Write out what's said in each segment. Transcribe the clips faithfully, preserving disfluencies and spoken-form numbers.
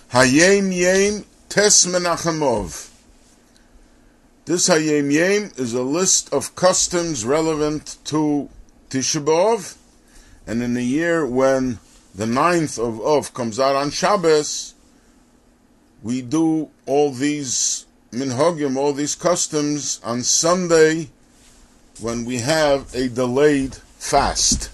Hayem Yem Tes Menachemov. This Hayem Yem is a list of customs relevant to Tisha B'Av, and in the year when the ninth of Av comes out on Shabbos, we do all these minhagim, all these customs on Sunday when we have a delayed fast.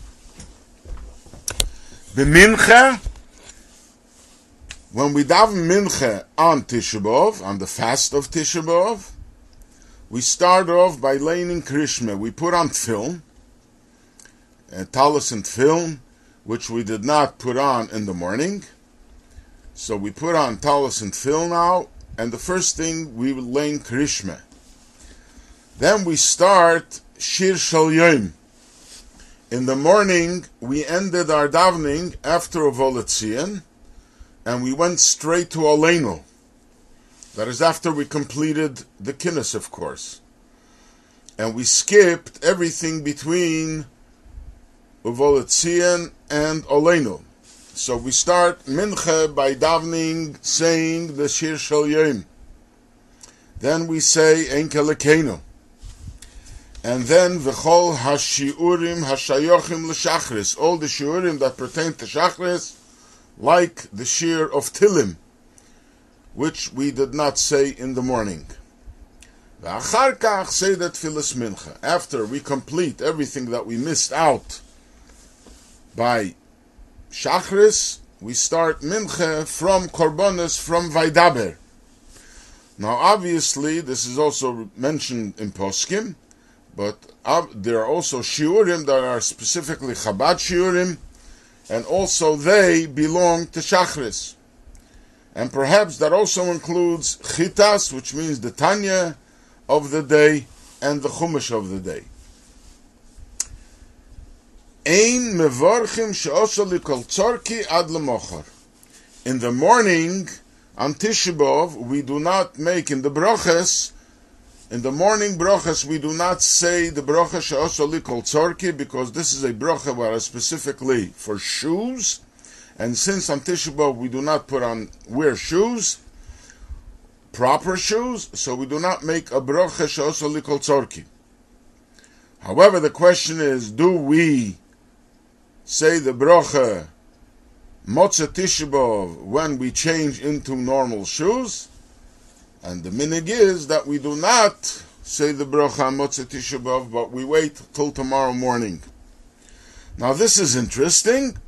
B'mincha, when we daven mincha on Tisha B'Av, on the fast of Tisha B'Av, we start off by laying krishma. We put on tefillin, a talis and tefillin, which we did not put on in the morning. So we put on talis and tefillin now, and the first thing we will lay krishma. Then we start shir shel yom. In the morning, we ended our davening after Ovoletzion, and we went straight to Aleinu. That is after we completed the kinnis, of course. And we skipped everything between Uvoletzion and Aleinu. So we start mincha by davening, saying the Shir Shel Yom. Then we say Ein Kelekenu. And then V'chol HaShiurim HaShayochim L'Shachris. All the shiurim that pertain to Shachris, like the Shir of Tilim, which we did not say in the morning. V'achar kach say that Tfilas Mincha. After we complete everything that we missed out by Shachris, we start Mincha from Korbanos, from Vaidaber. Now obviously, this is also mentioned in Poskim, but uh, there are also Shiurim that are specifically Chabad Shiurim, and also they belong to Shachris. And perhaps that also includes Chitas, which means the Tanya of the day and the Chumash of the day. Ein mevorchim she'osha likol tzorki ad lemochar. In the morning, on Tisha B'Av, we do not make in the brochas, in the morning brochas, we do not say the brocha she'osha likol tzorki, because this is a brocha where is specifically for shoes. And since on Tisha B'Av we do not put on, wear shoes, proper shoes, so we do not make a brocha she'osha likol tzorki. However, the question is, do we say the brocha Motzei Tisha B'Av when we change into normal shoes? And the minig is that we do not say the brocha Motzei Tisha B'Av, but we wait till tomorrow morning. Now this is interesting.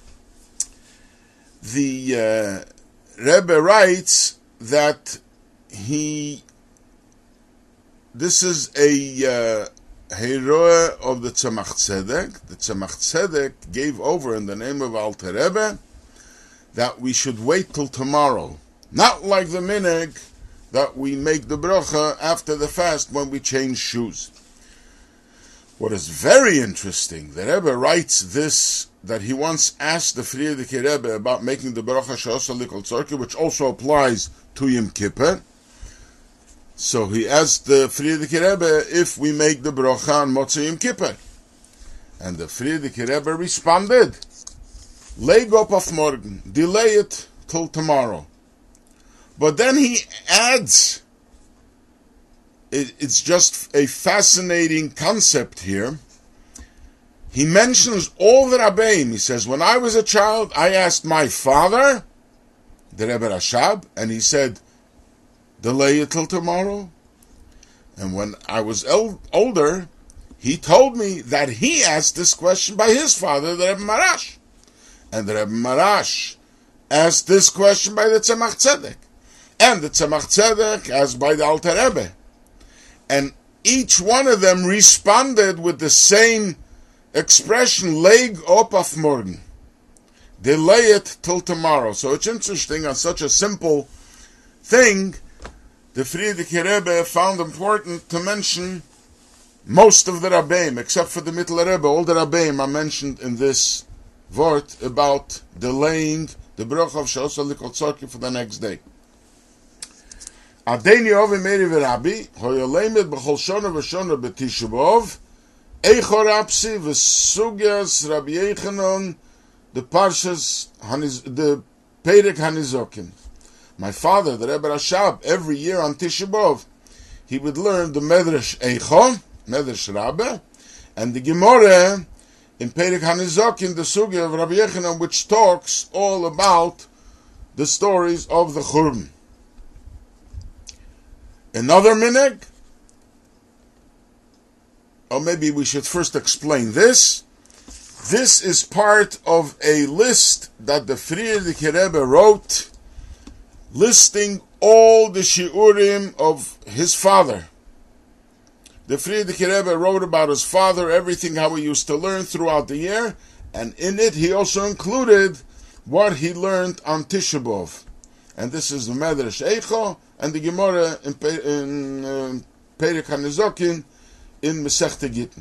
The uh, Rebbe writes that he, this is a uh, hero of the Tzemach Tzedek. The Tzemach Tzedek gave over in the name of Alter Rebbe that we should wait till tomorrow. Not like the minig that we make the bracha after the fast when we change shoes. What is very interesting, the Rebbe writes this, that he once asked the Frierdiker Rebbe about making the bracha she'osha likol tzorki, which also applies to Yom Kippur. So he asked the Frierdiker Rebbe if we make the bracha on Motzei Yom Kippur. And the Frierdiker Rebbe responded, leg up of morgen, delay it till tomorrow. But then he adds, it, it's just a fascinating concept here. He mentions all the Rabbeim. He says, when I was a child, I asked my father, the Rebbe Rashab, and he said, delay it till tomorrow. And when I was el- older, he told me that he asked this question by his father, the Rebbe Marash. And the Rebbe Marash asked this question by the Tzemach Tzedek. And the Tzemach Tzedek asked by the Alter Rebbe. And each one of them responded with the same expression, leg op af morgen. Delay it till tomorrow. So it's interesting, on such a simple thing, the Frierdiker Rebbe found important to mention most of the Rabbeim, except for the Mittler Rebbe. All the Rabbeim are mentioned in this word about delaying the bracha of she'osha likol tzorki for the next day. Adeni ovi meri v'rabbi, hoyolemed b'chol shona v'shona b'tisha b'ov, eichor apsi v'sugyas Rabbi Yechanan, the Parshas, the Perek Hanizokim. My father, the Rebbe Rashab, every year on Tisha B'Av, he would learn the Medrash Eicho, Medrash Rabbah, and the Gemara in Perek HaNizokin, the Sugya of Rabbi Yechanan, which talks all about the stories of the Churban. Another minhag, or maybe we should first explain this. This is part of a list that the Frierdiker Rebbe wrote, listing all the shiurim of his father. The Frierdiker Rebbe wrote about his father, everything how he used to learn throughout the year, and in it he also included what he learned on Tisha B'Av. And this is the Medrash Eicho and the Gemara in, in uh, Perek HaNizokin in Masechta Gittin.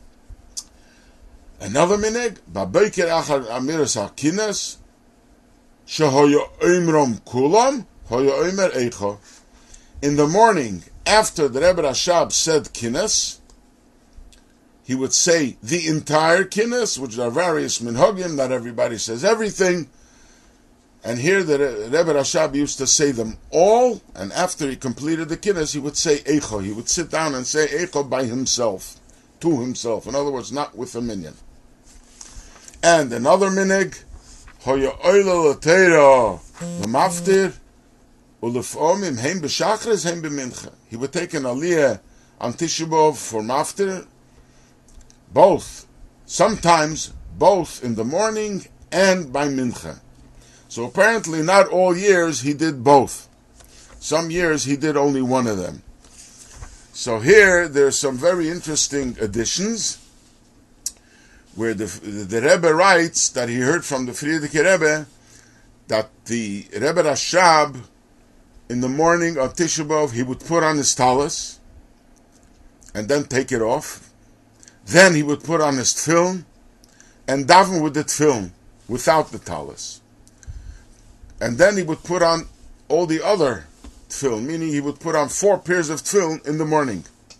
Another minhag, Ba'Boker Achar Amiras HaKinas, Shehoya Oimrom Kulam, Hoya Oimer Eicho. In the morning, after the Rebbe Rashab said Kinas, he would say the entire Kinas, which are various minhagim, not everybody says everything. And here the Rebbe Rashab used to say them all, and after he completed the Kinas, he would say Eicho. He would sit down and say Eicho by himself, to himself. In other words, not with a minyan. And another minhag, Hoya Oila Latera, the Maftir, Ulefomim, Heim B'Shachris, Heim B'Mincha. He would take an aliyah on Tisha B'Av for Maftir, both, sometimes both in the morning and by Mincha. So apparently not all years he did both. Some years he did only one of them. So here there's some very interesting additions where the, the Rebbe writes that he heard from the Frierdiker Rebbe that the Rebbe Rashab in the morning of Tisha B'Av he would put on his talis and then take it off. Then he would put on his tefillin and daven with the tefillin without the talis. And then he would put on all the other tefillin, meaning he would put on four pairs of tefillin in the morning.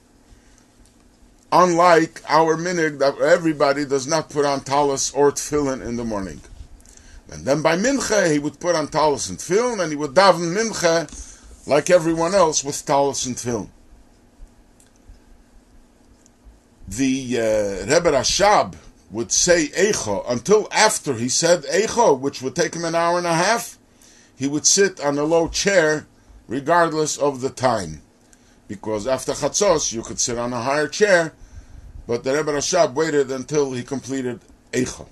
Unlike our minhag that everybody does not put on talis or tefillin in the morning. And then by mincha he would put on talis and tefillin, and he would daven mincha like everyone else with talis and tefillin. The uh, Rebbe Rashab would say Eicho until after he said Eicho, which would take him an hour and a half. He would sit on a low chair regardless of the time. Because after Chatzos, you could sit on a higher chair, but the Rebbe Rashab waited until he completed Eicho.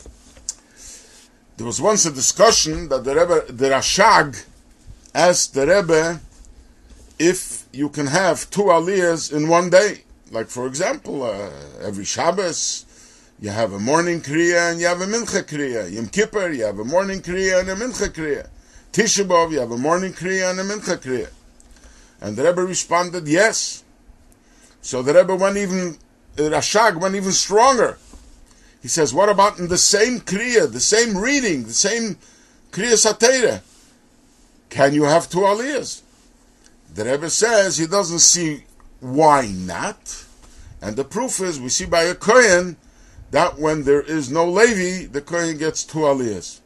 There was once a discussion that the Rebbe, the Rashag asked the Rebbe if you can have two aliyahs in one day. Like, for example, uh, every Shabbos, you have a morning kriya and you have a mincha kriya. Yom Kippur, you have a morning kriya and a mincha kriya. Tisha B'Av, you have a morning kriya and a mincha kriya. And the Rebbe responded, yes. So the Rebbe went even, uh, Rashag went even stronger. He says, what about in the same kriya, the same reading, the same kriya satera? Can you have two aliyahs? The Rebbe says he doesn't see why not. And the proof is, we see by a Kohen, that when there is no Levi, the Kohen gets two aliyahs.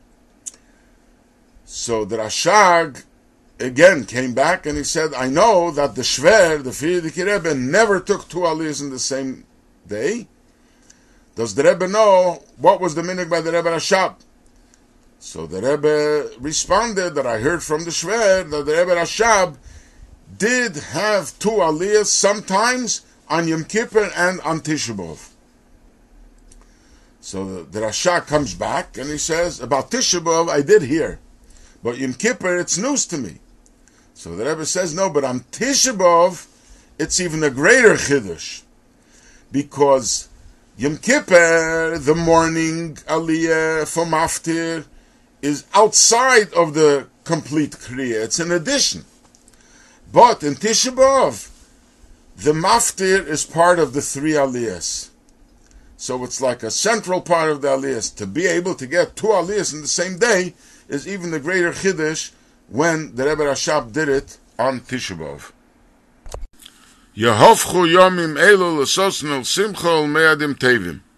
So the Rashag again came back and he said, I know that the Shver, the Frierdiker Rebbe, never took two aliyahs in the same day. Does the Rebbe know what was the minhag by the Rebbe Rashab? So the Rebbe responded that I heard from the Shver that the Rebbe Rashab did have two aliyahs sometimes on Yom Kippur and on Tisha B'Av. So the, the Rashab comes back and he says, about Tisha B'Av I did hear, but Yom Kippur it's news to me. So the Rebbe says, no, but on Tisha B'Av it's even a greater chiddush, because Yom Kippur, the morning aliyah for Maftir, is outside of the complete kriya. It's an addition. But in Tisha B'Av, the Maftir is part of the three aliyahs. So it's like a central part of the aliyahs. To be able to get two aliyahs in the same day is even a greater chiddush when the Rebbe Rashab did it on Tisha B'Av. Yehovchu yomim elu l'sosnel simcha ul me'adim tevim.